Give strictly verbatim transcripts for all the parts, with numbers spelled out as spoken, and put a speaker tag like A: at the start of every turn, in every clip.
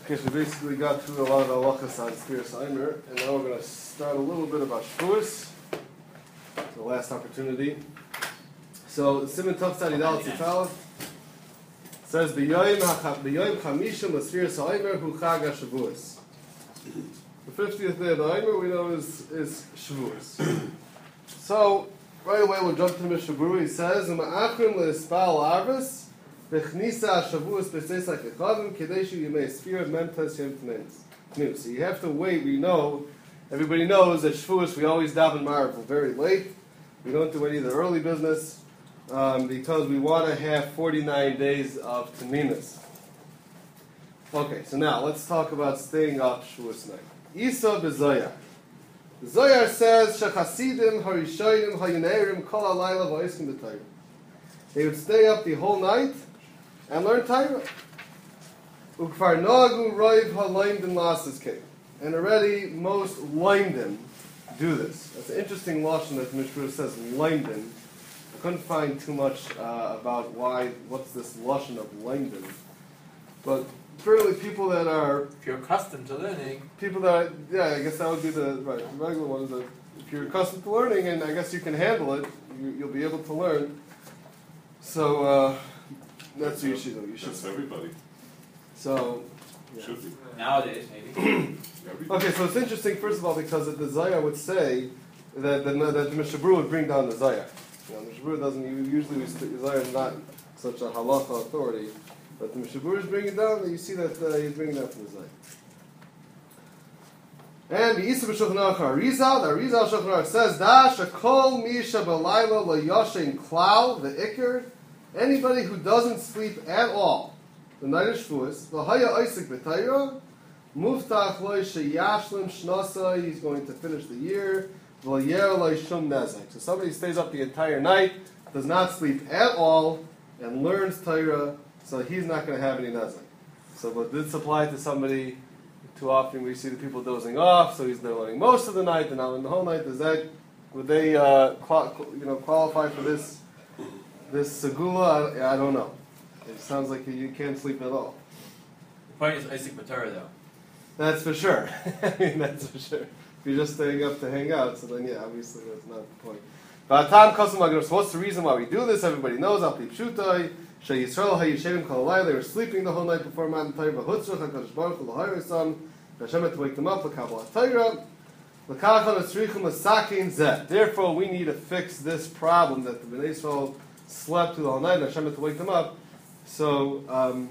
A: Okay, so we basically got through a lot of the halachas on Sfiras Eimer, and now we're going to start a little bit about Shavuos, the last opportunity. So, Simon Tov Tzadi Dal Tzitalav says, B'yoyim chamishim l'Sfiras Eimer hu Chag HaShavuos. The fiftieth day of the Eimer we know is, is Shavuos. So, right away we'll jump to the Mishnah Berurah. He says, Ma'achrim l'Ispal Arvis, V'chnisa Shavuos b'seis ha'kechavim kedeshu yimei Sfira memtes yem tneus. So you have to wait. We know, everybody knows that Shavuos we always daven Marav very late. We don't do any of the early business um, because we want to have forty-nine days of Taminas. Okay, so now let's talk about staying up Shavuos night. Isa b'Zoyar. The Zoyar says Shechasidim harishonim hayanerim kol halayla v'oiskim b'Torah. They would stay up the whole night and learn Torah. Ukfar nagu roiv halaimdim lasses came. And already most laimdim do this. That's an interesting lashon that the Mishnah says laimdim. I couldn't find too much uh, about why, what's this lashon of laimdim. But apparently people that are...
B: If you're accustomed to learning...
A: People that, are, yeah, I guess that would be the, right, the regular one. That if you're accustomed to learning and I guess you can handle it, you, you'll be able to learn. So, uh, that's what you should do. You should.
C: That's everybody.
A: So, yeah.
C: Should be.
B: Nowadays, maybe.
A: Okay, so it's interesting, first of all, because the Zohar would say that the, that the Mishnah Berurah would bring down the Zohar. You know, the Mishnah Berurah doesn't, usually the Zohar is not such a halacha authority, but the Mishnah Berurah is bringing it down, and you see that uh, he's bringing it down from the Zohar. And the Isa b'Shulchan Aruch Arizal, the Arizal Shulchan Aruch says, Da shekol misha b'layla lo yoshen klal v'ikr. Anybody who doesn't sleep at all, the night of Shavuos, v'haya oisik b'Torah, muftach lo sheyashlim shnasa, he's going to finish the year, v'yer lo shum nezek. So somebody stays up the entire night, does not sleep at all, and learns Torah, so he's not going to have any nezek. So but this applies to somebody. Too often we see the people dozing off, so he's they're learning most of the night, they're not learning the whole night. Does that, would they uh, qual, you know, qualify for this this segula? I, I don't know. It sounds like you can't sleep at all.
B: The point is Isaac Matara, though.
A: That's for sure. I mean, that's for sure. If you're just staying up to hang out, so then yeah, obviously that's not the point. But so what's the reason why we do this? Everybody knows. Al pi pshutai. They were sleeping the whole night before Matan Torah. V'hutzrach HaKadosh Baruch Hu l'hayresam. Hashem had to wake them up. L'kabbalat Torah. L'kachon etzrichum l'sakin zeh. Therefore, we need to fix this problem that the Bnei Yisrael slept through the whole night. And Hashem had to wake them up. So, um,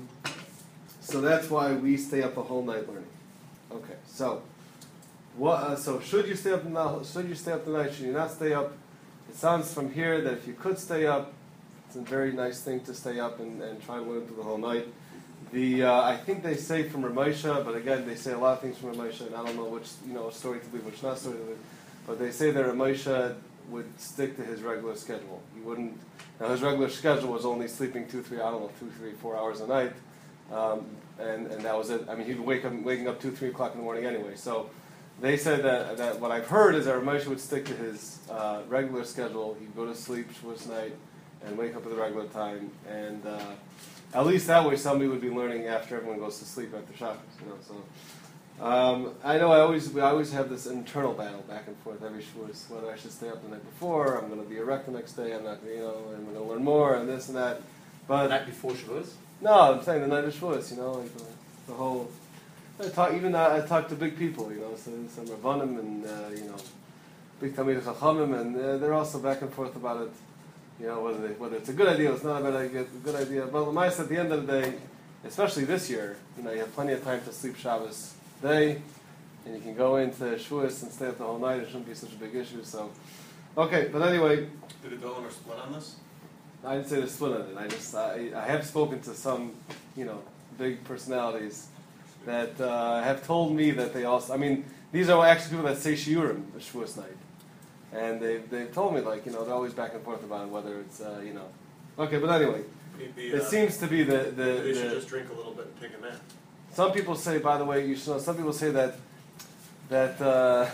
A: so that's why we stay up the whole night learning. Okay. So, what? Uh, so should you stay up the night? Should you stay up the night? Should you not stay up? It sounds from here that if you could stay up, it's a very nice thing to stay up and, and try to learn through the whole night. The uh, I think they say from Ramesha, but again they say a lot of things from Ramesha, and I don't know which you know story to believe, which not story to believe. But they say that Ramesha would stick to his regular schedule. He wouldn't. Now his regular schedule was only sleeping two, three, I don't know, two, three, four hours a night, um, and and that was it. I mean, he'd wake up waking up two, three o'clock in the morning anyway. So they said that that what I've heard is that Ramesha would stick to his uh, regular schedule. He'd go to sleep Shavuos night and wake up at the regular time, and uh, at least that way somebody would be learning after everyone goes to sleep after Shabbos, you know. So um, I know I always we always have this internal battle back and forth every Shavuos whether I should stay up the night before. I'm going to be erect the next day. I'm not, you know, I'm going to learn more and this and that. But
B: the night before Shavuos?
A: No, I'm saying the night of Shavuos. You know, like the, the whole. I talk even uh, I talk to big people, you know, some some Rabbanim and uh, you know, big Talmidei Chachamim, and uh, they're also back and forth about it. You know, whether they, whether it's a good idea or it's not a bad idea, a good idea. But L'maisa, at the end of the day, especially this year, you know, you have plenty of time to sleep Shabbos day, and you can go into Shavuos and stay up the whole night. It shouldn't be such a big issue. So, okay. But anyway,
C: did the Golan split on this?
A: I didn't say to split on it. I just I, I have spoken to some, you know, big personalities that uh, have told me that they also. I mean, these are actually people that say shiurim the Shavuos night. And they've, they've told me, like, you know, they're always back and forth about it, whether it's, uh, you know. Okay, but anyway,
C: be,
A: uh, it seems to be the... the
C: they should
A: the,
C: just drink a little bit and take a nap.
A: Some people say, by the way, you should know, some people say that, that, uh,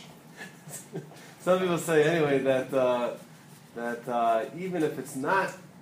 A: some people say, anyway, that, uh, that uh, even if it's not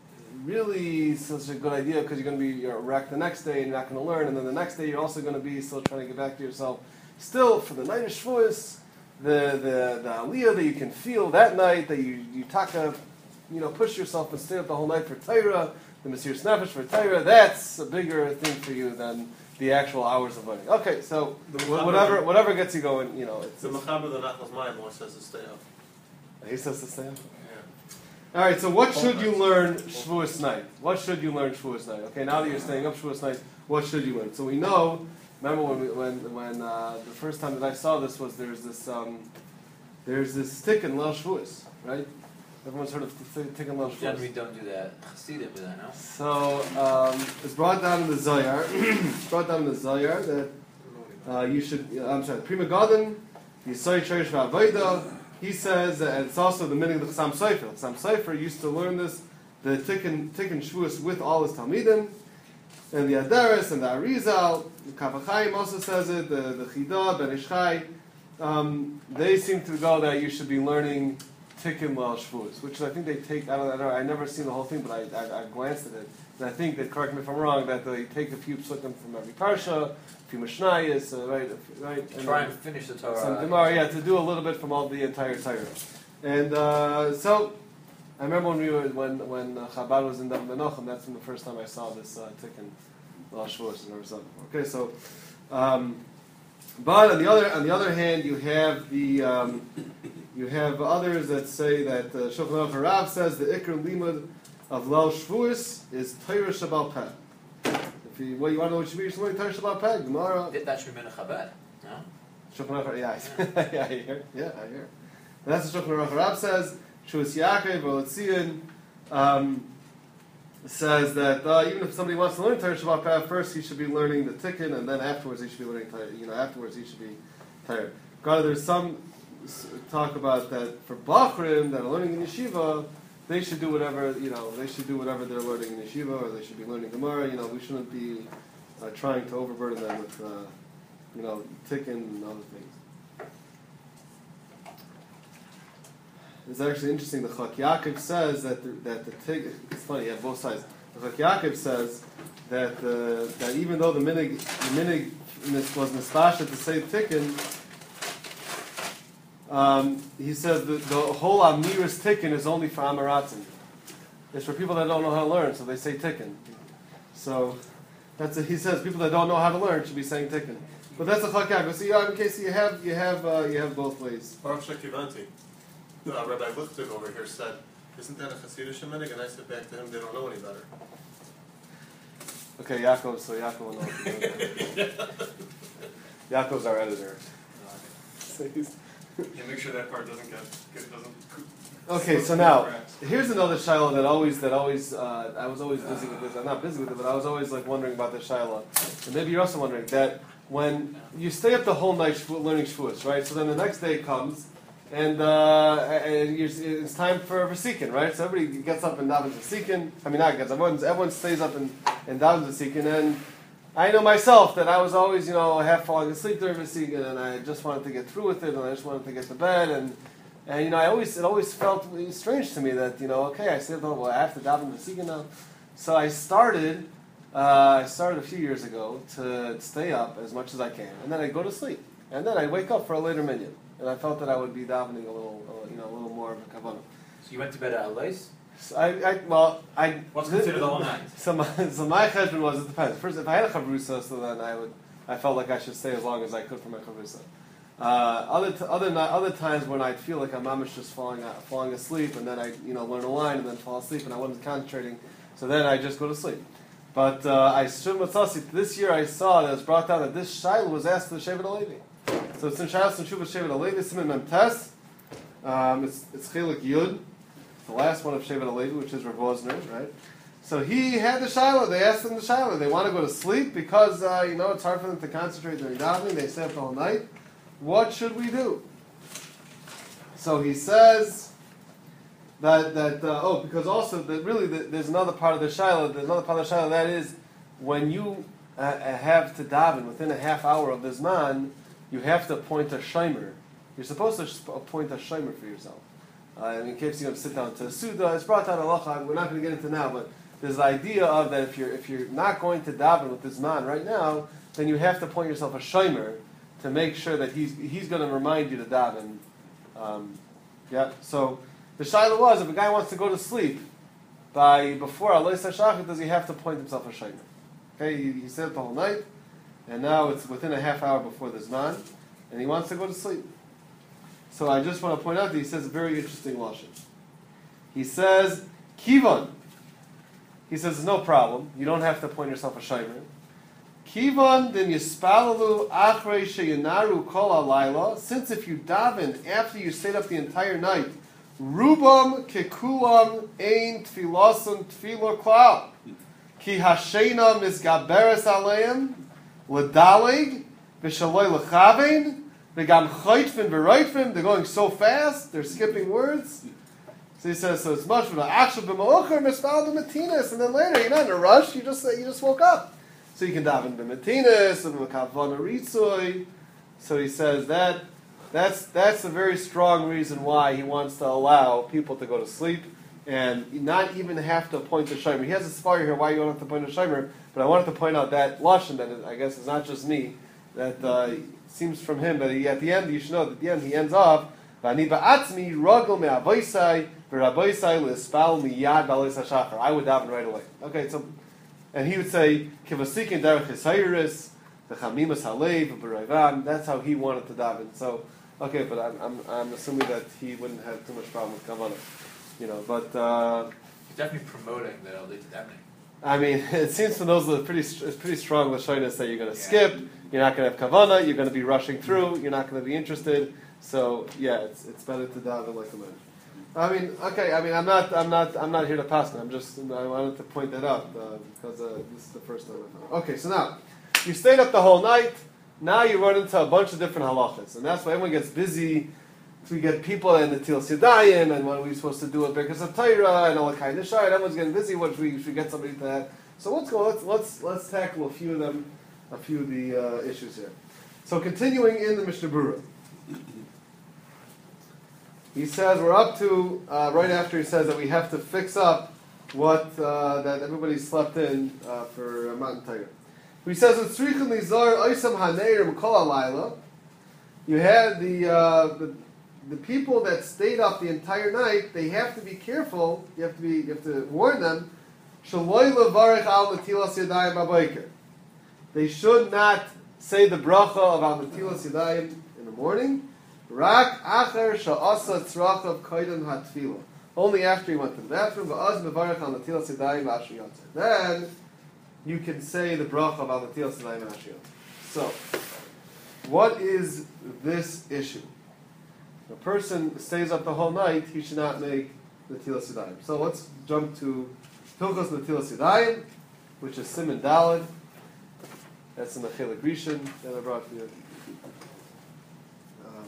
A: really such a good idea because you're going to be you're wrecked the next day and you're not going to learn, and then the next day you're also going to be still trying to get back to yourself. Still, for the night of Shavuos, the the the aliyah that you can feel that night, that you you taka, you know, push yourself and stay up the whole night for Torah, the Mesiras Nefesh for Torah, that's a bigger thing for you than the actual hours of learning. Okay, so
C: The
A: wh-
C: Mechaber-
A: whatever whatever gets you going, you know, it's,
C: The
A: it's
C: Mechaber, the Nachlas Mayim, one says to stay up.
A: he says to stay up.
C: Yeah.
A: All right, so what should you learn Shavuos night? What should you learn Shavuos night? Okay, now that you're staying up Shavuos night, what should you learn? So we know. Remember when we, when when uh, the first time that I saw this was there's this um, there's this tikkun Leil Shavuos, right? Everyone's heard of the tikkun Leil
B: Generally
A: Shavuos.
B: don't do that. Chassidim do that, no?
A: So um, it's brought down in the Zohar. It's brought down in the Zohar that uh, you should. I'm sorry, Prima Gadim, Yisai Cherish Va'avoda. He says that it's also the meaning of the Chassam Sofer. Chassam Sofer used to learn this, the tikkun tikkun Shavuos with all his talmidim. And the Adaris and the Arizal, the Kaf HaChaim also says it, the, the Chidah, Ben Ish Chai, um, they seem to go that you should be learning Tikkun Leil Shavuos, which I think they take, I don't, I don't I've never seen the whole thing, but I, I, I glanced at it. And I think that, correct me if I'm wrong, that they take a few psukim from every Parsha, a few Mishnayos, uh, right, right? And
B: Try and finish the Torah.
A: some Gemara, yeah, to do a little bit from all the entire Torah. And uh, so, I remember when we were when when uh, Chabad was in Daven Menachem. That's when the first time I saw this uh, tikkun Leil Shavuos. I never saw it before. Okay, so, um, but on the other on the other hand, you have the um, you have others that say that uh, Shulchan Aruch Harav says the Iker Limud of Leil Shavuos is Torah Shabbal Peh. If you well, you want to know what should be something Torah Shabbal Peh, Gemara.
B: That that should be in a Chabad, no?
A: Shulchan Aruch, yeah, I- yeah, I hear, yeah, I hear. And that's what Shulchan Aruch Harav says. Shuvas Yaakov or Letzion um, says that uh, even if somebody wants to learn Torah Shabbat Peh, first he should be learning the tikkun, and then afterwards he should be learning Torah. You know, afterwards he should be Torah. God, there's some s- talk about that for Bachrim that are learning in yeshiva, they should do whatever you know. They should do whatever they're learning in yeshiva, or they should be learning Gemara. You know, we shouldn't be uh, trying to overburden them with uh, you know tikkun and other things. It's actually interesting. The Chak Yaakov says that the, that the tig. It's funny. You have both sides. The Chak Yaakov says that uh, that even though the minig the minig was nispasha to say tikkun, um, he says that the whole amiras tikkun is only for amaratzim. It's for people that don't know how to learn, so they say tikkun. So that's a, he says people that don't know how to learn should be saying tikkun. But that's a Chak Yaakov. So yeah, in case you have you have uh, you have both ways.
C: Baruch Shekivanti. Uh, Rabbi Lichtig over here said, isn't that a Hasidic minig? And I said back to him, they don't know any better.
A: Okay, Yaakov, so Yaakov will know what to do. Yaakov's our editor. So he's-
D: Yeah, make sure that part doesn't get, get doesn't.
A: okay, so now, here's another Shiloh that always, that always, uh, I was always busy with this. I'm not busy with it, but I was always like wondering about this Shiloh. And maybe you're also wondering that when you stay up the whole night shvu- learning Shavuos, right? So then the next day comes, and, uh, and you're, it's time for Vasikin, right? So everybody gets up and davens Vasikin. I mean, not gets, everyone, everyone stays up and, and davens Vasikin. And I know myself that I was always, you know, half falling asleep during Vasikin, and I just wanted to get through with it, and I just wanted to get to bed, and and you know, I always it always felt strange to me that you know, okay, I said, well, I have to daven Vasikin now. So I started, uh, I started a few years ago to stay up as much as I can, and then I go to sleep, and then I wake up for a later minyan, and I felt that I would be davening a little, uh, you know, a little more of a kavanah.
B: So you went to bed at Alais?
A: So I, I, well, I.
B: What's considered the whole night?
A: So my, so my cheshbon was, it depends. First, if I had a chavrusa, so then I would, I felt like I should stay as long as I could for my chavrusa. Uh, other, t- other, ni- other times when I'd feel like I'm mamish just falling, out, falling asleep, and then I, you know, learn a line and then fall asleep, and I wasn't concentrating, so then I just go to sleep. But uh, I this year I saw that it was brought down that this Shiloh was asked to the Shevet HaLevi. So it's in Shiloh and Shuvah Shevet HaLevi, Siman Mem Tes. Um, it's it's Chelik Yud, the last one of Shevet HaLevi, which is Rav Wozner, right? So he had the Shiloh. They asked him the Shiloh. They want to go to sleep because uh, you know it's hard for them to concentrate during davening. They stay up the whole night. What should we do? So he says that that uh, oh, because also that really the, there's another part of the Shiloh. There's another part of the Shiloh that is when you uh, have to daven within a half hour of the Zman, you have to appoint a shomer. You're supposed to sh- appoint a shomer for yourself. Uh, and in case you're going to sit down to a Suda, it's brought down halacha. We're not going to get into now, but there's the idea of that if you're if you're not going to daven with this man right now, then you have to appoint yourself a shomer to make sure that he's he's going to remind you to daven. Um, yeah. So the shaila was, if a guy wants to go to sleep by before Alois HaShachar, does he have to appoint himself a shomer? Okay, he, he said it the whole night, and now it's within a half hour before the Zman, and he wants to go to sleep. So I just want to point out that he says a very interesting lashon. He says, Kivon. He says, no problem. You don't have to appoint yourself a shomer. Kivon din yispalalu achrei sheyinaru kol halayla. Since if you daven after you stayed up the entire night, rubam kekulam ein tfilasun tfilo klal. Ki hashena misgaberes aleim ledalig v'shaloi lechavein v'gam chaytfin v'raytfin. They're going so fast, they're skipping words. So he says, so it's much for the actual b'ma'ocher mispal b'matinas, and then later you're not in a rush. You just you just woke up, so you can daven b'matinas and b'kavana ritzoi. So he says that that's that's a very strong reason why he wants to allow people to go to sleep and not even have to appoint a shomer. He has a svar here why you don't have to appoint a shomer, but I wanted to point out that lashon that I guess is not just me. That uh, seems from him, but he, at the end you should know that at the end he ends off. V'ani ba'atzmi ragel me'avoisai v'raboisai l'espal miyad b'alois hashachar. I would daven right away. Okay, so and he would say kivasikin derech hisayris v'chamimas halev v'rayvan. That's how he wanted to daven. So okay, but I'm I'm, I'm assuming that he wouldn't have too much problem with kavanah. You know, but uh,
B: He's definitely promoting that it'll lead to davening.
A: I mean, it seems to those that are pretty it's pretty strong lashonas that you're going to
B: Yeah.
A: skip, you're not going to have kavanah, you're going to be rushing through, you're not going to be interested. So yeah, it's it's better to daven like a man. I mean, okay, I mean, I'm not I'm not I'm not here to pass me. I'm just I wanted to point that out uh, because uh, this is the first time I found it. Okay, so now you stayed up the whole night. Now you run into a bunch of different halachas, and that's why everyone gets busy. We get people in the Tilas Yadayim, and what are we supposed to do with Birkas HaTorah, and all that kind of shit. Everyone's getting busy. What we should get somebody to that. So let's go. Let's let's let's tackle a few of them, a few of the uh, issues here. So continuing in the Mishnah Berurah, he says we're up to uh, right after he says that we have to fix up what uh, that everybody slept in uh, for uh, Matan Torah. He says it's Tzrichim Lizar Oisam Haneirim Kol Halayla. You had the uh, the The people that stayed up the entire night, they have to be careful. You have to be, you have to warn them. They should not say the bracha of al netilas yadayim in the morning. Rak acher sha'asa tzrachav koydem hatfila. Only after you went to the bathroom. Va'az mevarech al netilas yadayim asher yotzei. Then you can say the bracha of al netilas yadayim asher yotzei. So, what is this issue? A person stays up the whole night, he should not make Netilas Yadayim. So let's jump to Hilchos Netilas Yadayim, which is Siman Daled. That's in the Chelik Rishon that I brought for you. Um,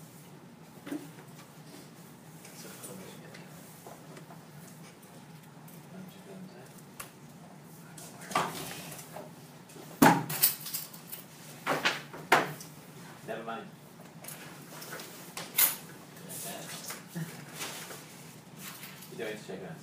B: Never mind. You don't need to check it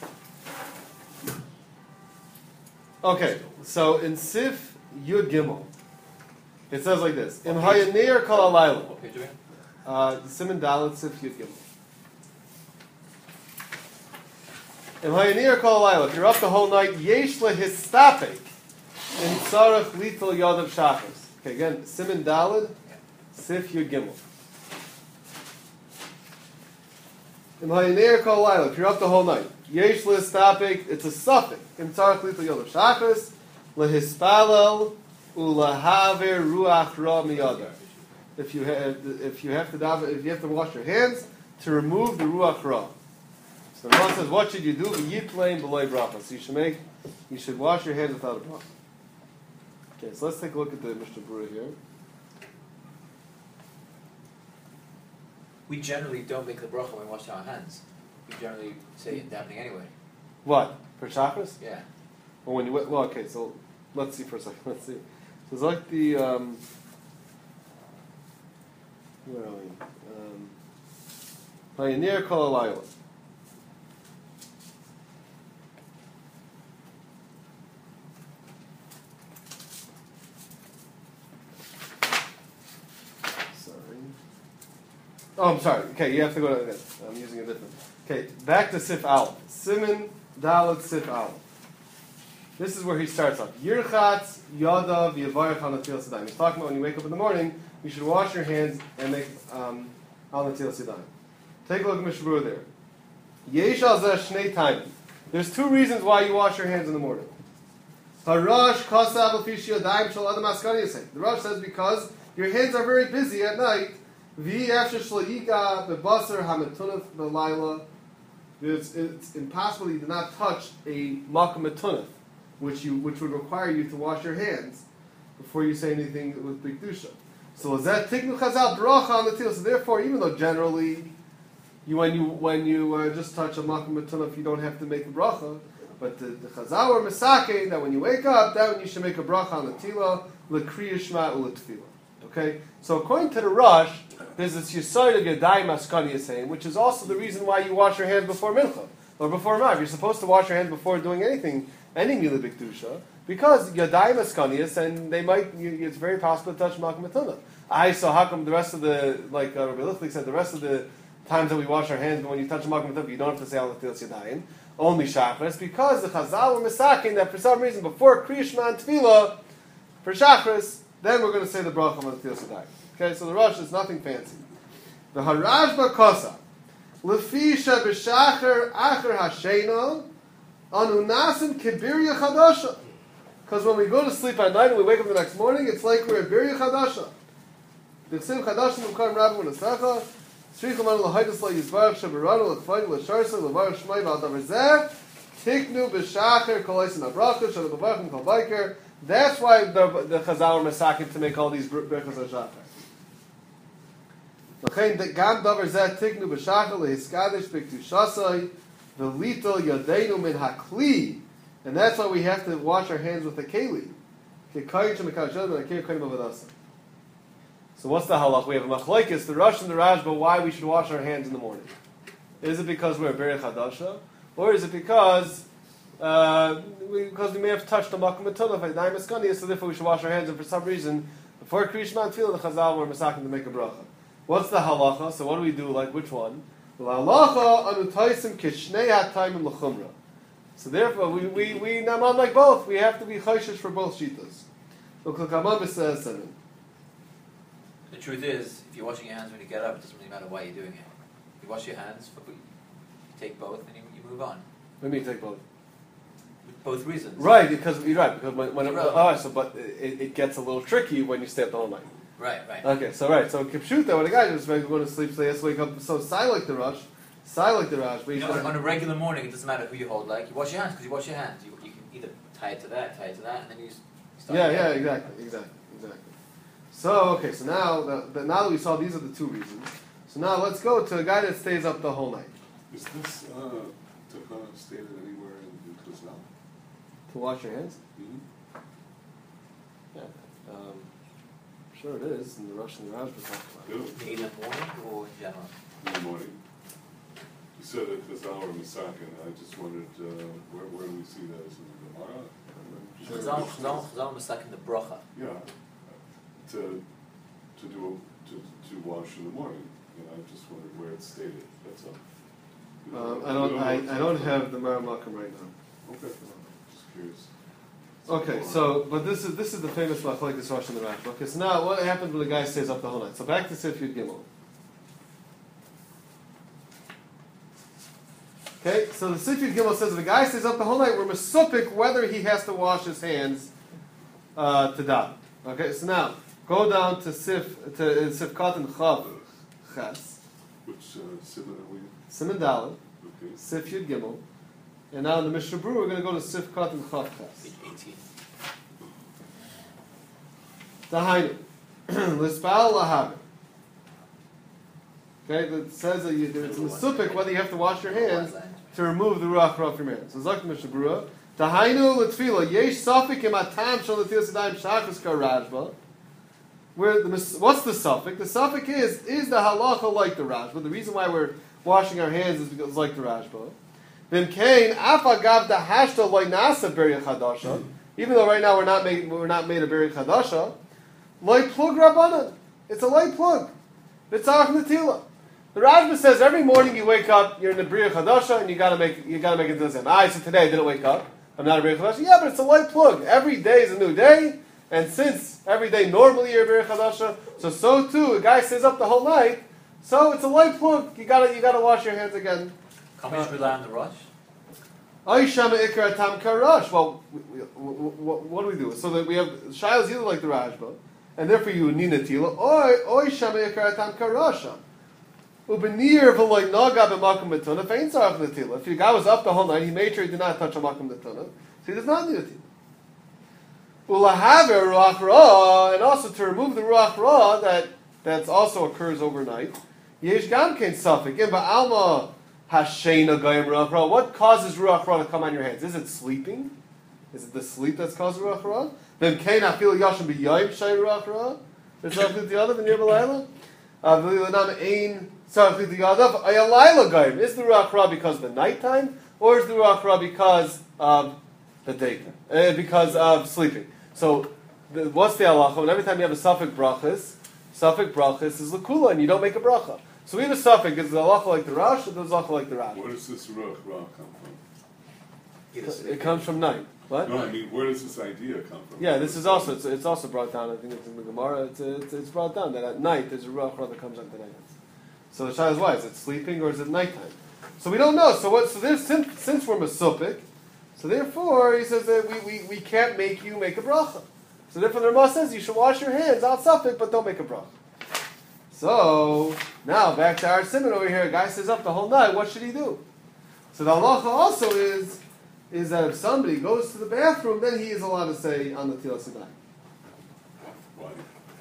B: out.
A: okay, so in Sif Yud Gimel, it says like this: Im Hayanir Kol Halayla.
B: What page are we on?
A: Uh, Siman Daled Sif Yud Gimel. Im Hayanir Kol Halayla. If you're up the whole night, Yesh Lehistapek in Tzarech Lital Yadav Shachos. Okay, again, Siman Daled Sif Yud Gimel. Im Hayanir Kol Halayla. If you're up the whole night, Yesh Lehistapek. It's a suffix. In Tzarech Lital Yadav Shachos. Lehispalel ulahaver ruach ra miyada. If you have, if you have to daven, if you have to wash your hands to remove the ruach ra. So the Ramah says, what should you do? Yitlein b'loy bracha. So you should make, you should wash your hands without a bracha. Okay, so let's take a look at the Mishnah Berurah here.
B: We generally don't make the bracha when we wash our hands. We generally say it davening anyway.
A: What for chakras?
B: Yeah.
A: Well, when you well, okay, so let's see for a second. Let's see. So it's like the um, where are we? Um, Pioneer Kol Halayla. Oh, I'm sorry. Okay, you have to go to. Okay, I'm using a different. Okay, back to Sif Aleph. Siman Dalet Sif Aleph. This is where he starts off. Yirchatz Yadav Yavarech al Natilas Yadayim. He's talking about when you wake up in the morning, you should wash your hands and make um, al Natilas Yadayim. Take a look at Mishabur there. Yesh al Zeh Shnei Taimim. There's two reasons why you wash your hands in the morning. Harash Kasav Afish Yadayim Shal Adam Askani Yaseh. The Rosh says because your hands are very busy at night. Vi after Shleiga Bebasar Hamatunaf Belayla. It's, it's impossible you do not touch a Makam Metunaf, which you which would require you to wash your hands before you say anything with Bikdusha. So is that Tiknu Chazal Bracha on the Til? So therefore, even though generally you when you when you uh, just touch a Makam Metunaf, you don't have to make a bracha, but the, the Chazal or Misake that when you wake up, that when you should make a bracha on the Tila, L'Kriya Shema U'L'Tfila. Okay, so according to the Rosh, there's this Yesod of Yadayim Askani Yasayim, which is also the reason why you wash your hands before Mincha or before Mav. You're supposed to wash your hands before doing anything, any Mila Bikdusha, because Yadayim Askanias, and they might. You, it's very possible to touch Malkam Matuna. I so how come the rest of the like uh, Rabbi Lichlik said the rest of the times that we wash our hands, but when you touch Malkam Matuna, you don't have to say Al Natilas Yadayim. Only Shachris, because the Chazal were misakin that for some reason before Kriya Shema and Tefillah for Shachris. Then we're going to say the bracha on the Natilas Yadayim. Okay, so the Rosh is nothing fancy. The Harajba Kosa, Lefisha b'Shacher Acher Hashena, Anunasim Kibirya Chadasha. Because when we go to sleep at night and we wake up the next morning, it's like we're in Birya Chadasha. B'Chsim Chadasha Mukar Rabbi Menasecha, Strichel Manu L'Haydus La Yizbarach Shabaranu L'Tfayim L'Sharsa L'Varach Shmai V'Adavar Zeh, Tiknu b'Shacher Kol Eisin HaBracha Shalom B'Bachim Kol Baiker. That's why the the Chazal are masakim to make all these brachos HaShachar. L'chein gam davar zeh tiknu b'shachar lehiskadish b'ktushasai v'lito yadeinu min hakli, and that's why we have to wash our hands with the keli. So what's the halach? We have a machlokes, the Rosh and the Rashba, why we should wash our hands in the morning. Is it because we're Berech Hadasha, or is it because Uh, we, because we may have touched the Makam Matula by Daim Eskani, so therefore we should wash our hands, and for some reason, before Kriya Shema and Tefillah, the Chazal were masakim to make a bracha. What's the halacha? So what do we do? Like which one? The halacha anutaisim kishnei hatayim l'chumra. So therefore, we we we naman like both. We have to be chayshish for both shitas. Look, look, Amam says seven.
B: The truth is, if you're washing your hands when you get up, it doesn't really matter why you're doing it. You wash your hands, you take both, and you, you move on.
A: What do you mean take both?
B: Both reasons.
A: Right, because you're right. Because when, when it,
B: Right.
A: oh, so but it, it gets a little tricky when you stay up the whole night.
B: Right, right.
A: Okay, so right, so Kipshuta, when a guy just going to sleep, so he has to wake up. So sigh like the rush, sigh like the rush. But
B: You
A: you
B: know,
A: should,
B: on a regular morning, it doesn't matter who you hold. Like you wash your hands because you wash your hands. You, you can either tie it to that, tie it to that, and then you s- start.
A: yeah,
B: again.
A: yeah, exactly, exactly, exactly. So okay, so now the, the, now that we saw these are the two reasons. So now let's go to a guy that stays up the whole night
E: Is this uh, Takana stated anywhere in Kuzna?
A: to wash your hands.
E: Mm-hmm.
A: Yeah, um, sure it is. And the Rush and the Raj talk about it.
E: Yeah,
B: In the morning or in general?
E: in the morning. You said it was our Masakin. I just wondered uh, where, where do we see that? Is it in the Gemara?
A: Sure.
B: Chazal Chazal Chazal masakin the bracha.
E: Yeah, to to do to to wash in the morning. And I just wondered where it's stated. That's all. You
A: Um,
E: know,
A: I don't.
E: you know
A: I,
E: what-
A: I don't have the Maramakam right now.
E: Okay, just curious.
A: Okay, so but this is this is the famous machlokes Rosh and the Rash. Okay, so now what happens when the guy stays up the whole night? So back to Sif Yud Gimel. Okay, so the Sif Yud Gimel says if the guy stays up the whole night, we're mesupik whether he has to wash his hands uh, to daven. Okay, so now go down to Sif to uh, Sif Kat and Chav Ches
E: Which uh, Simon are we?
A: Simon Daled
E: Okay.
A: Sif Yud Gimel, and now in the Mishnah Berurah we're going to go to Sif Kat and Chav Ches.
B: Page eighteen.
A: Dahainu. Lispal lahaber. Okay, that says that you, it's in the supik whether you have to wash your hands to remove the ruach from your hands. So Zak Mishnah Berurah. Dahainu l'tfila yesh safik im atam shel l'tilas yadayim shachas karajba. Where the what's the suffix? The suffix is is the halacha like the Rashba. The reason why we're washing our hands is because it's like the Rashba. Then kain afagav the hashta loy nasa beriyach hadasha. Even though right now we're not made we're not made a beriyach hadasha, loy plug rabbanan. It's a light plug. It's off netila. The Rajma says every morning you wake up, you're in the Bria Chadasha, and you gotta make you gotta make it to the same. I so today I didn't wake up. I'm not a Bria Chadasha. Yeah, but it's a light plug. Every day is a new day, and since every day normally you're a Bria Chadasha, so so too a guy stays up the whole night. So it's a light plug. You gotta you gotta wash your hands again.
B: Can we just rely on the rush?
A: Aishama Ikar Tam Karash. Well, we, we, what, what do we do? So that we have Shilas either like the Rajba, and therefore you would need Natila. Or Aishama Ikar Tam Karasha. Ubenir v'loy naga b'makom betuna fein tzarach Natila. If your guy was up the whole night, he made sure he did not touch a makom betuna, so he does not need Natila. Ulahaver ruach ra, and also to remove the ruach ra that that also occurs overnight. Yesh gam kein safek in ba'alma. Hashena Goyim Ruach Ra. What causes Ruach Ra to come on your hands? Is it sleeping? Is it the sleep that's causing Ruach Ra? Then Kain Afil Yashim B'Yayim Shay Ruach Ra. There's something the other than near Balayla. V'Lilanam Ein Sarachlit the other. Ayalayla Goyim. Is the Ruach Ra because of the nighttime, or is the Ruach Ra because of the daytime? Uh, because of sleeping. So, the, what's the halacha? And every time you have a suffix brachas, suffix brachas is lakula, and you don't make a bracha. So we have a suffix, is the halacha like the Rosh, or does halacha like the Rash?
E: Where does this ruach ra come from?
A: It comes from night. What?
E: No, I mean, where does this idea come from?
A: Yeah, this is also, it's, it's also brought down, I think it's in the Gemara, it's, it's, it's brought down that at night there's a ruach ra that comes on the night. So the shayla is why, is it sleeping or is it nighttime? So we don't know, so what, so there's, since, since we're masupik, so therefore he says that we, we, we can't make you make a bracha. So therefore the Ramah says you should wash your hands out suffik, but don't make a bracha. So, now back to our simon over here. A guy stays up the whole night. What should he do? So the halacha also is, is that if somebody goes to the bathroom, then he is allowed to say on the Tila Sinai.
E: Why?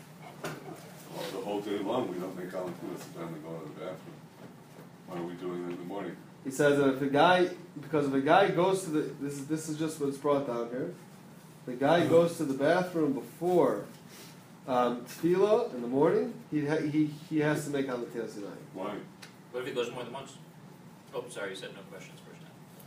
E: Well, the whole day long we don't make Alan Kulas the time to go to the bathroom. Why are we doing it in the morning?
A: He says that if a guy, because if a guy goes to the, this is this is just what's brought down here. The guy goes to the bathroom before Um, tefillah in the morning, he ha- he he has to make on the Tila Sinai.
E: Why?
F: What if he goes more than once? Oh, sorry, you said no questions first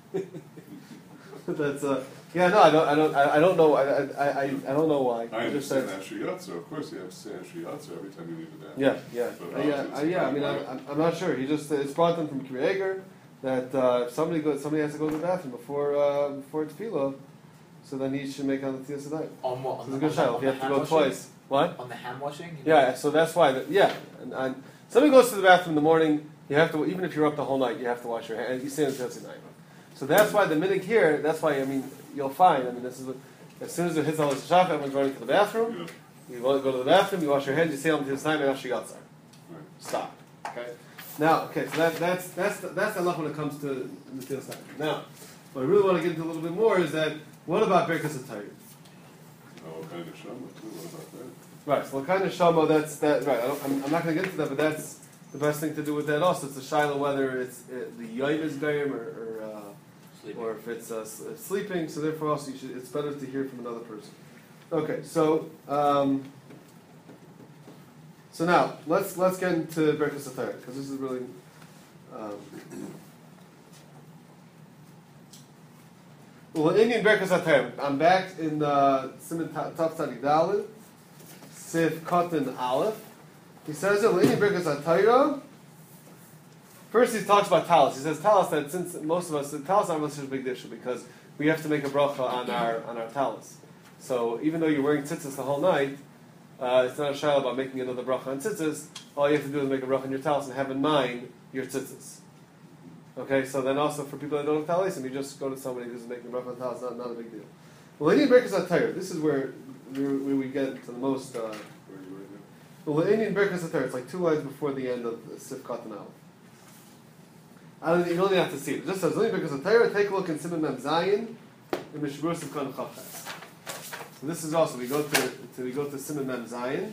F: time.
A: That's uh yeah no I don't I don't I, I don't know I I I, I don't know why.
E: I
A: just
E: understand
A: said-
E: Asher Yatzer. Of course, you have to say Asher Yatzer every time you leave the bathroom.
A: Yeah, yeah,
E: But
A: uh, yeah,
E: obviously
A: uh,
E: it's
A: yeah. I
E: not
A: mean,
E: right.
A: I'm, I'm not sure. He just it's brought them from Kriyager that uh, if somebody goes, somebody has to go to the bathroom before uh, before tefillah, so then he should make on the tefillah tonight.
B: On what?
A: So
B: On
A: it's a
B: the,
A: good
B: on
A: shot.
B: the,
A: If you have to
B: hand
A: go
B: washing?
A: twice, what?
B: On the hand washing? You
A: Yeah, so that's why. That, yeah, and, and somebody goes to the bathroom in the morning. You have to, even if you're up the whole night, you have to wash your hands. You stay on the tefillah tonight. So that's why the minhag here. That's why I mean you'll find. I mean this is what, as soon as it hits al shachar, everyone's running to the bathroom.
E: Yeah.
A: You go go to the bathroom. You wash your hands. You stay on the tefillah and after yatzar.
E: Right.
A: Stop. Okay. Now, okay, so that, that's that's the, that's the luck when it comes to the Tefillah Sinai. Now, what I really want to get into a little bit more is that what about Birkas HaTorah?
E: Oh, what kind of shama too? What about that?
A: Right. So what kind of shama? That's that. Right. I don't, I'm, I'm not going to get into that, but that's the best thing to do with that. Also, it's a shiloh whether it's uh, the yom is goyim or or, uh,
B: Sleeping.
A: or if it's uh, s- uh, sleeping. So therefore, also you should, it's better to hear from another person. Okay. So. Um, So now let's let's get into Birkas HaTorah because this is really. Um, well, Indian Birkas HaTorah. I'm back in uh, Siman Tav Tzadik Daled, Sif Katan Aleph. He says it. Indian Birkas HaTorah. First, he talks about talis. He says talis that since most of us, the talis aren't such a big issue because we have to make a bracha on our on our talis. So even though you're wearing tzitzis the whole night. Uh, it's not a shayla about making another bracha on tzitzis. All you have to do is make a bracha on your talis and have in mind your tzitzis. Okay, so then also for people that don't have talisim, you just go to somebody who's making a bracha on talis. Not, not a big deal. Well, Indian Birkas HaTorah. This is where, where where we get to the most. Uh,
E: Where are you right now?
A: well, the Indian Birkas HaTorah. It's like two lines before the end of Sif Katan Aleph. I don't. You don't even have to see it. It just says Indian Birkas HaTorah. Take a look in Siman Mem Zayin in Mishbrus of Kan Chafetz. So this is also we go to, to we go to Siman Mem Zayin.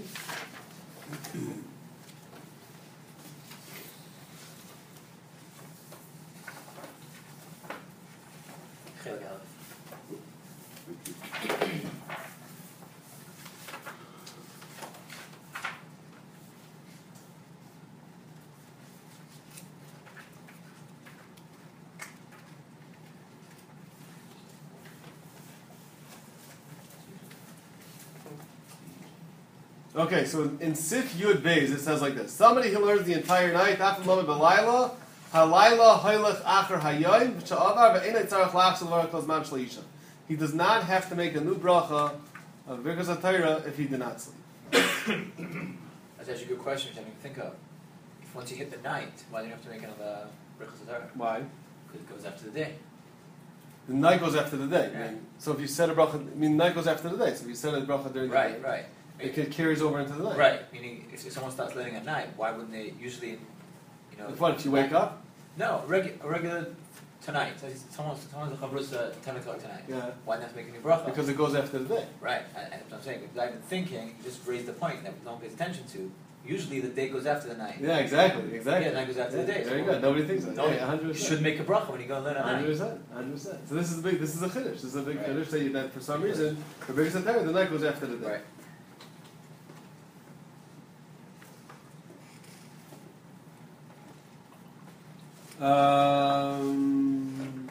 B: Chelik Aleph.
E: Thank you.
A: Okay, so in, in Sif Yud Beis it says like this: somebody who learns the entire night, after Lamed Belayla, Halayla Haylech Acher Hayayim V'Sha'avar Ve'Einay Tzarech Lachshel V'Arach Lazman Shleisha. He does not have to make a new bracha of Birkas HaTorah if he did not sleep.
B: That's actually a good question, which I didn't even think of. If once you hit the night, why do you have to make another Birchas HaTorah?
A: Why?
B: Because it goes after the day.
A: The night goes after the day.
B: Yeah.
A: I mean, so if you said a bracha, I mean, the night goes after the day. So if you said a bracha during the
B: Right,
A: day,
B: right.
A: it ca- carries over into the night.
B: Right, meaning if, if someone starts learning at night, why wouldn't they usually, you know...
A: If what, if you wake up?
B: No, regu- a regular tonight. So someone's, someone's a chavrusa at ten o'clock tonight.
A: Yeah.
B: Why not make a new bracha?
A: Because it goes after the day.
B: Right, and, and what I'm saying, because I've been thinking, you just raised the point that no one pays attention to. Usually the day goes after the night.
A: Yeah, exactly, exactly.
B: Yeah, the night goes after
A: Yeah,
B: the day.
A: There you
B: So
A: go. Nobody thinks that.
B: no,
A: Yeah, one hundred
B: you
A: percent.
B: should make a bracha when you go and learn at
A: Hundred
B: night.
A: percent, hundred percent. So this is big. This is a chiddush. This is a big
B: Right.
A: chiddush that, you, that for some reason the Birkas HaTorah, the night goes after the day.
B: Right.
A: Um,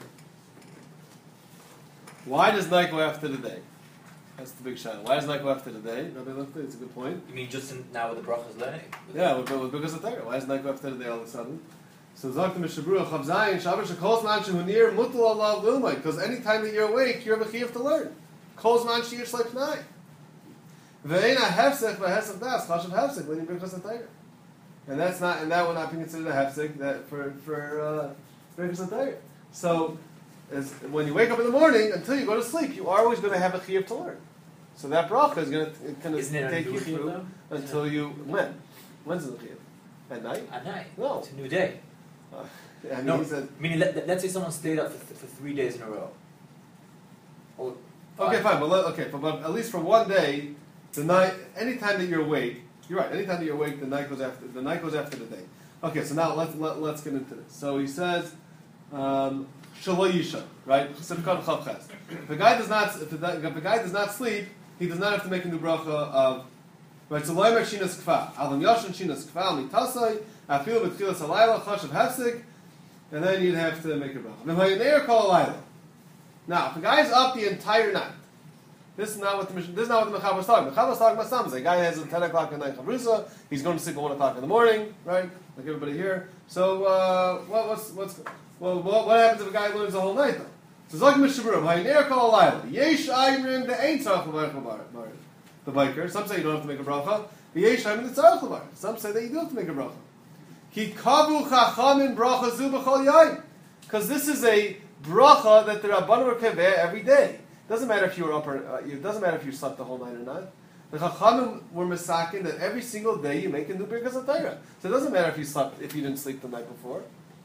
A: why does night go after the day? That's the big shot. Why does night go after the day? Rabbi Lefty, it's a good point.
B: You mean just in, now with the brachas learning?
A: Yeah, with, with Birkas HaTorah. Why does night go after the day all of a sudden? So Zakta Mishabruach Chav Zayin Shabbos Shekol Zman Shehunir Mutal Allah Lilmai. Because any time that you're awake, you're b'chiyuv to learn. Kol Zman Shir Shleip Nai. Ve'ena Hefsek V'Hesek Das Chashav Hefsek Learning Birkas HaTorah. And that's not, and that would not be considered a hefsek that for for uh, Birkas HaTorah. So, as, when you wake up in the morning until you go to sleep, you are always going to have a chiyuv to learn. So that bracha is going to
B: Isn't it a
A: take
B: new
A: you
B: chiyuv,
A: through
B: though?
A: until you when? When's the chiyuv? At night?
B: At night.
A: No.
B: It's a new day.
A: Uh, I mean,
B: No,
A: he said,
B: meaning let, let- let's say someone stayed up for, th- for three days in a row. Or
A: okay,
B: five.
A: fine, but let, okay, but, but at least for one day, the night, anytime that you're awake, you're right. Anytime that you're awake, the night goes after the night goes after the day. Okay, so now let's let, let's get into this. So he says, um, Shalo Yisha, right? If a guy does not if the, if a guy does not sleep, he does not have to make a new bracha of right. So loymer shinas kfa, alam yashin shinas kfa mitasai, afil b'tchilas halayla chashav hefsek, and then you'd have to make a bracha. V'hayaneir kol halayla. Now, if a guy's up the entire night, this is not what the this is not what the Mechaber was talking. Mechaber was talking about something. A guy has a ten o'clock at night chavrusa. He's going to sleep at one o'clock in the morning, right? Like everybody here. So, uh, what, what's what's well, what, what happens if a guy learns the whole night though? So, Zok Mishaburim, Hayaneir Kol Alayla. Yesh Ayrim the Ein Tzarech L'Barach the biker. Some say you don't have to make a bracha. Yesh Ayrim the Tzarech L'Barach. Some say that you do have to make a bracha. Ki Kavu Chachamim Bracha Zu B'Chol Yayin. Because this is a bracha that the Rabbanim are kaveh every day. It doesn't matter if you were up or uh, it doesn't matter if you slept the whole night or not. The Chachamim were misakin that every single day you make a new Birkas HaTorah. So it doesn't matter if you slept if you didn't sleep the night before.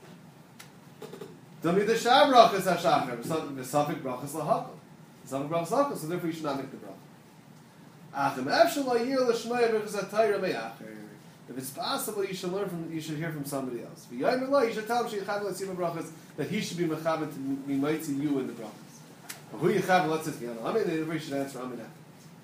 A: Dami the Shah brachas hashachar v'safik brachas lahakol. V'safik brachas lahakol. So therefore you should not make the bracha. Achem efshel la'yir l'shmaya Birkas HaTorah me'acher. If it's possible, you should learn from you should hear from somebody else. V'yayim Allah, you should tell him sheyichav l'tzim brachas that he should be mechaber to be mighty you in the brachas. Who you have, let's just be honest. I mean, everybody should answer. I mean,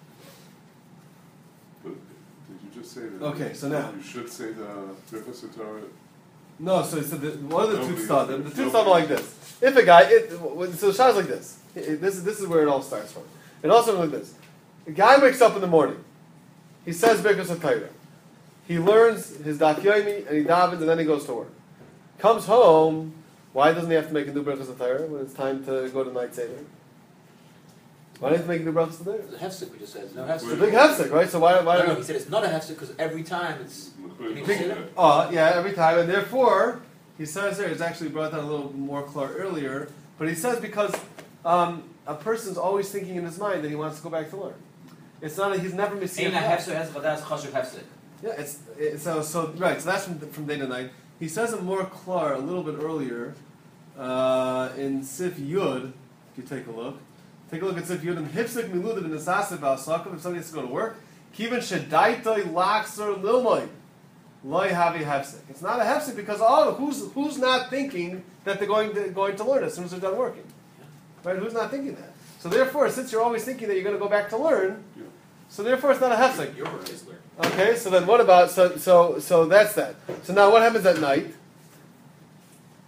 E: But did you just say that?
A: Okay, so now-
E: You should say the Birkas HaTorah.
A: no. So, so the, one of the two
E: Nobody-
A: start. The, the two
E: nobody-
A: start like this. If a guy, it, so the shot is like this. It- this is this is where it all starts from. It also like this. A guy wakes up in the morning. He says Birkas HaTorah. He learns his daf yomi and he davens and then he goes to work. Comes home. Why doesn't he have to make a new Birkas HaTorah when it's time to go to night seder? Why do you have to make a new Birkas HaTorah?
B: The hefsek we just said. No
A: It's
B: hefsek.
A: a big hefsek, right? So why why?
B: No, no, he said it's not a hefsek because every time it's. Can you say that?
A: Uh, yeah, every time, and therefore, he says there, it's actually brought down a little more clear earlier, but he says because um, a person's always thinking in his mind that he wants to go back to learn. It's not, a, he's never missing
B: Ain't a hefsek has chadas chashuv hefsek.
A: Yeah, it's, it's, so, so, right, so that's from, from day to night. He says it more clear a little bit earlier uh, in Sif Yud, if you take a look. Take a look at Sif Yud, and Hipsik Miludav in the Sasa Balsakov, if somebody has to go to work, Kivan Shadaitoi Laxer Lilmoy. Loi Havi Hefsek. It's not a Hefsek because oh, who's who's not thinking that they're going to going to learn as soon as they're done working? Right? Who's not thinking that? So therefore, since you're always thinking that you're going to go back to learn,
E: Yeah.
A: so therefore it's not a Hefsek.
F: You're a Rizzler.
A: Okay, so then what about so so so that's that. So now what happens at night?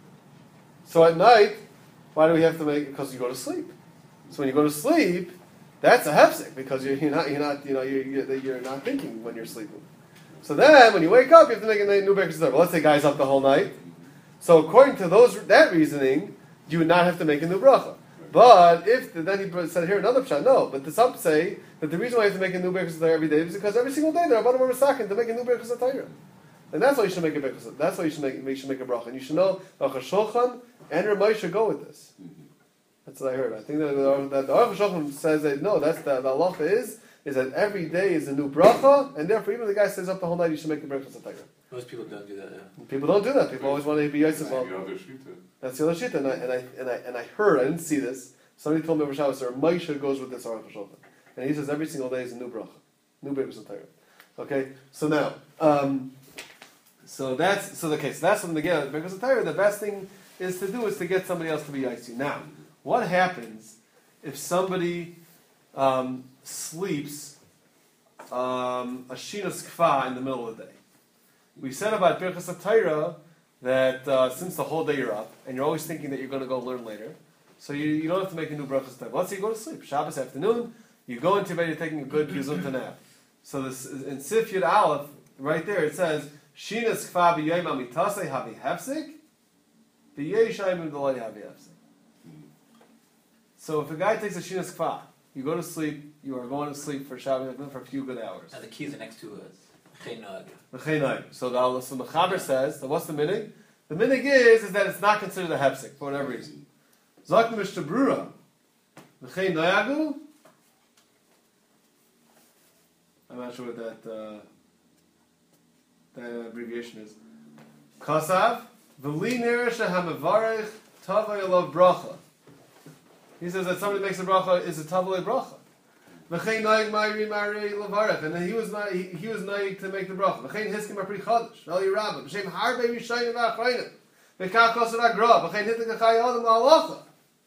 A: So at night, why do we have to make? Because you go to sleep. So when you go to sleep, That's a hefsek because you're, you're not you're not you know you're, you're you're not thinking when you're sleeping. So then when you wake up, you have to make a new Birkas Hatayra. Well, let's say guy's up the whole night. So according to those that reasoning, you would not have to make a new bracha. But if the, then he said here another pshat, no. But the some say that the reason why you have to make a new Birkas Hatayra every day is because every single day there are about a masakin to make a new Birkas Hatayra. And that's why you should make a Birkas. That's why you should make you should make a bracha. And you should know Aruch HaShulchan and Ramay should go with this. That's what I heard. I think that the, that the Aruch HaShulchan says that no, that's the, the halacha is is that every day is a new bracha, and therefore even if the guy stays up the whole night, you should make a Birkas Hatayra.
B: Most people don't do that, yeah.
A: People don't do that. People always want to be Yosef.
E: That's the other shita.
A: That's the other shit, and I and I and I and I heard. I didn't see this. Somebody told me over Shabbos, or Moshe goes with this Aruch HaShulchan, and he says every single day is a new bracha, new Birkas Hatayra. Okay, so now, um, so that's so okay. So that's from the get Birkas Hatayra. The best thing is to do is to get somebody else to be Yosef. Now, what happens if somebody um, sleeps um, a shinas kfa in the middle of the day? We said about Birkas Hatayra that uh, since the whole day you're up, and you're always thinking that you're going to go learn later, so you, you don't have to make a new Birkas Hatayra. Let's say you go to sleep, Shabbos afternoon, you go into bed, you're taking a good Gizunta nap. So this in Sif Yud Aleph, right there, it says, Shinas kfa b'yoyim amitasei havi hefsik, b'yei shayim v'delay havi hefsik. So if a guy takes a Shinas kfa, you go to sleep, you are going to sleep for Shabbos for a few good hours.
B: And the key is the next two words. Chenag.
A: So the, so the Mechaber says, that what's the minig? The minig is, is that it's not considered a hefsek, for whatever reason. Zok mishtabrura, v'chein noyagu. I'm not sure what that uh, that abbreviation is. Kasav v'li neresha hamavarech tavay alav bracha. He says that somebody makes a bracha is a tavay bracha. V'chein noyag ma'iri ma'iri levarech, and then he was not he, he was noyag to make the bracha. V'chein hiskim apri chadash v'al yirabah v'shem harbe yishayim v'achreinim v'kach kosar agra v'chein hitik achay adam la'alacha.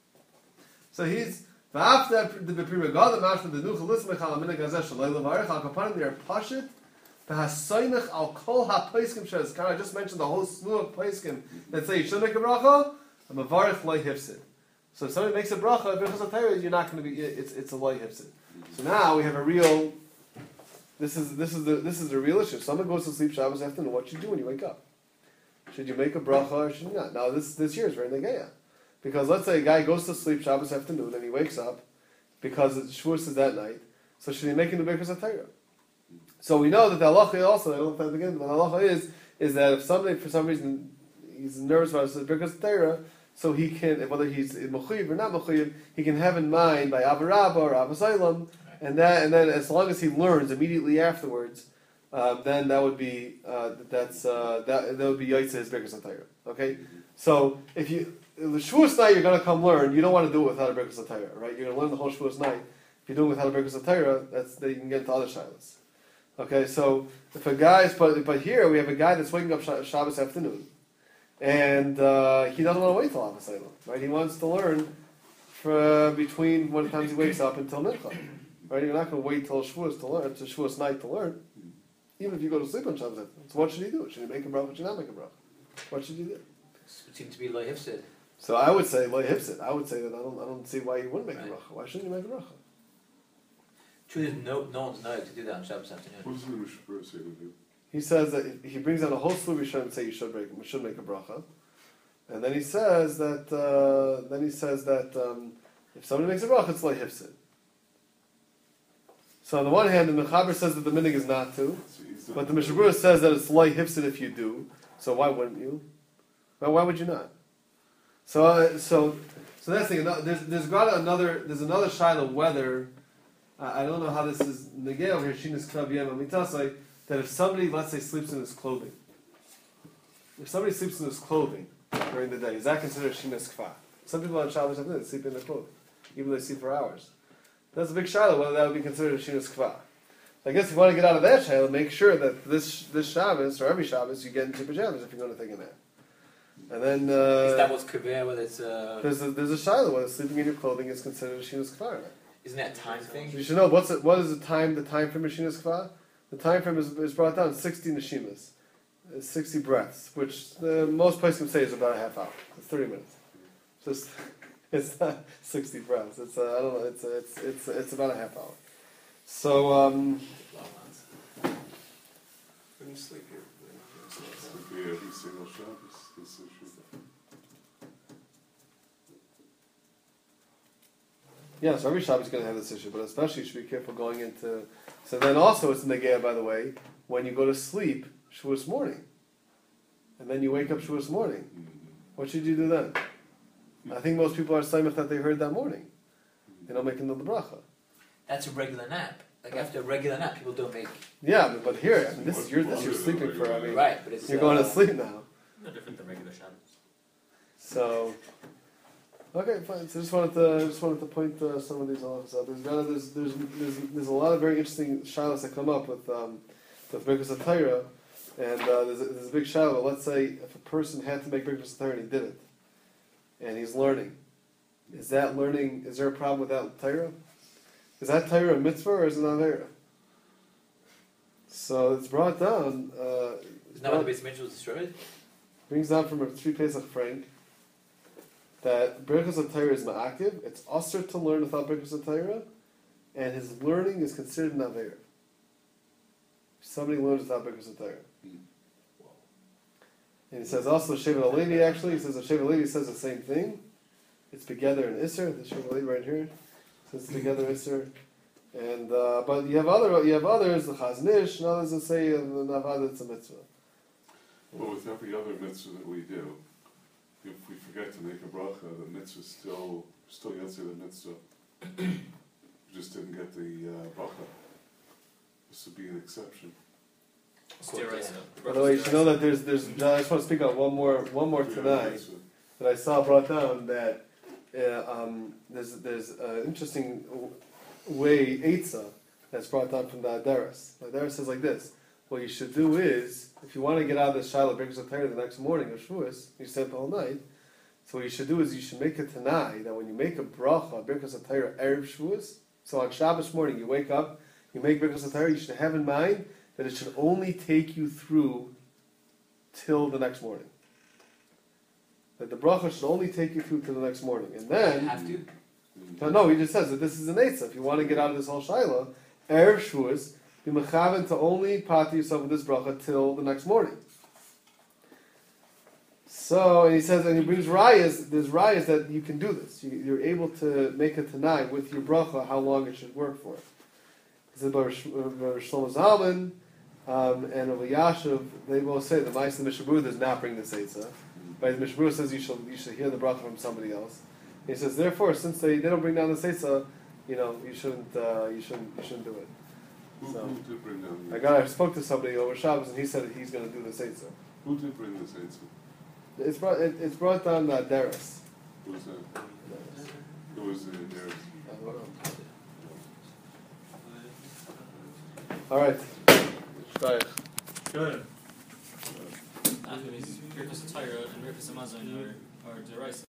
A: So he's after the bepiragad the mashma the nu chalis mechal aminah gazeh shalei levarech al kapanim they are pashit v'hasoynech al kol ha'paiskim she'ezkar. I just mentioned the whole slew of paiskim that say you should make a bracha. A mavarech loy hifsid. So if somebody makes a bracha, Birkas Hatayra, you're not going to be. It's it's a loy hifsid. So now we have a real. This is this is the this is the real issue. If someone goes to sleep Shabbos afternoon, what should you do when you wake up? Should you make a bracha or should you not? Now this this year is very negaya. Because let's say a guy goes to sleep Shabbos afternoon and he wakes up because the Shavuos is that night. So should he make a new Birkas Hatayra? So we know that the halacha also, I don't know if again, but the halacha is, is that if somebody, for some reason, he's nervous about his Birkas Hatayra, so he can, whether he's mechuyev or not mechuyev, he can have in mind by Abba Rabba or Abba Zaylam, and that, and then as long as he learns immediately afterwards, uh, then that would be, uh, that's, uh, that, that would be Yaitse his Birkas Hatayra. Okay? So if you, the Shavuos night you're going to come learn, you don't want to do it without a Birkas Hatayra, right? You're going to learn the whole Shavuos night. If you're doing it without a Birkas Hatayra, that's, then you can get into other shilas. Okay, so if a guy is, but, but here we have a guy that's waking up Shabbos afternoon, and uh, he doesn't want to wait till Abba Zaylam, right? He wants to learn for between when the times he wakes up until Mincha, right? You're not going to wait till Shavuos to learn, to Shavuos night to learn, even if you go to sleep on Shabbos afternoon. So what should he do? Should he make a bracha? Should he not make a bracha? What should he do?
B: It seems to be loy hifsid.
A: So I would say loy hifsid. I would say that I don't, I don't see why you wouldn't make
B: Right.
A: a bracha. Why shouldn't you make a bracha?
B: Truth is, no, no one's knowing to do that on Shabbos afternoon.
E: What does the Mishpur say to do?
A: He says that he brings out a whole slew of Rishonim say you should make should make a bracha, and then he says that uh, then he says that um, if somebody makes a bracha, it's like hifsid. So on the one hand, the Mechaber says that the minig is not to,
E: So he's not-
A: but the Mishabura says that it's like hifsid if you do. So why wouldn't you? Well, why would you not? So uh, so so that's the thing. There's there's got another there's another shaila whether uh, I don't know how this is negay over here. Shinas Kav Yem Amitasai. That if somebody, let's say, sleeps in his clothing, if somebody sleeps in his clothing during the day, is that considered shinas kfa? Some people on Shabbos afternoon sleep in their clothing, even though they sleep for hours. That's a big shaila whether that would be considered shinas kfa. So I guess if you want to get out of that shaila, make sure that this this Shabbos or every Shabbos you get into pajamas if you're going to take a nap. And then uh,
B: Is that what's kaveh, whether it's uh,
A: there's a there's a shaila whether sleeping in your clothing is considered a shinas kfa or not.
B: isn't that a time thing?
A: You should know what's it, what is the time the time frame of shinas kfa. The time frame is, is brought down sixty neshimas, uh, sixty breaths, which uh, most places can say is about a half hour. It's thirty minutes. Just It's not sixty breaths. It's uh, I don't know. It's uh, it's it's it's about a half hour. So um,
C: When you sleep here.
E: It's gonna be every single Shabbos, this issue.
A: yeah, so every Shabbos is going to have this issue, but especially you should be careful going into. So then also it's negaya, by the way, when you go to sleep Shavuos morning, and then you wake up Shavuos morning.
E: Mhm.
A: What should you do then? I think most people are saying that they heard that morning. They don't make another bracha.
B: That's a regular nap. Like after a regular nap, people don't make.
A: Yeah, but, but here, I mean, this is you're this you're sleeping for. I mean,
B: Right, but it's.
A: you're going to
B: uh,
A: sleep now.
F: No different than regular Shabbos.
A: So, okay, fine. So just wanted to just wanted to point uh, some of these halachas out. There's, gotta- there's there's there's there's a lot of very interesting shilas that come up with um, with Birkus HaTorah, and uh, there's a, there's a big shilah. Let's say if a person had to make Birkus HaTorah and he didn't, and he's learning, is that learning? Is there a problem with that Torah? Is that Torah a mitzvah or is it not Torah? So it's brought down. Uh,
B: Is that when the base was destroyed?
A: brings down from a three Pesach Frank that Birkus HaTorah is ma'akiv. It's usher to learn without Birkus HaTorah, and his learning is considered an avera. Somebody learns without Birkus HaTorah. And he says also Shevet HaLevi actually, he says that Shevet HaLevi says the same thing. It's together in Isser, the Shevet HaLevi right here. It's together Isser. And uh, but you have other you have others, the Chazon Ish, and others that say in the Navad it's a mitzvah.
E: But with every other mitzvah that we do, if we forget to make a bracha, the mitzvah still, still answer the mitzvah. We just didn't get the uh, bracha. This would be an exception.
F: It's deraisa.
A: By the way, you should know that there's there's I just want to speak on one more one more
E: Every other
A: tonight
E: mitzvah.
A: that I saw brought down that uh, um, there's there's an interesting w- way Eitzah that's brought down from the Adaris. The Adaris says like this: what you should do is, if you want to get out of the Shiloh Birkus HaTorah the next morning of Shavuos, you stay up the whole night. So what you should do is you should make a Tanai that when you make a bracha Birkus HaTorah erev Shavuos, so on Shabbos morning you wake up, you make Birkus HaTorah, you should have in mind that it should only take you through till the next morning. That the bracha should only take you through till the next morning. And
B: You
A: then,
B: have to.
A: no, no, he just says that this is an eitzah. If you want to get out of this whole Shiloh, erev Shavuos, be mechaven to only pati yourself with this bracha till the next morning. So, and he says, and he brings rayas, there's rayas that you can do this. You, you're able to make a tanai with your bracha, how long it should work for. He says, by Rosh Shlomo Zalman um, and Rav Yashiv, they both say the Ma'aseh Mishabur does not bring this eitzah. But the Mishabur says you should, you should hear the bracha from somebody else. He says, therefore, since they, they don't bring down the eitzah, you know, you shouldn't, uh, you shouldn't, you shouldn't do it.
E: Who,
A: So,
E: who did bring down the
A: I got, I spoke to somebody over Shabbos, and he said that he's going to do the eitzah.
E: Who did bring this eitzah?
A: It's brought, it, it's brought down uh, Darius.
E: Who was that? Who was the there?
A: I don't know. All right. Shtaich.
D: Good.
F: Birkus HaTorah and Birkus Hamazon are are deraisa.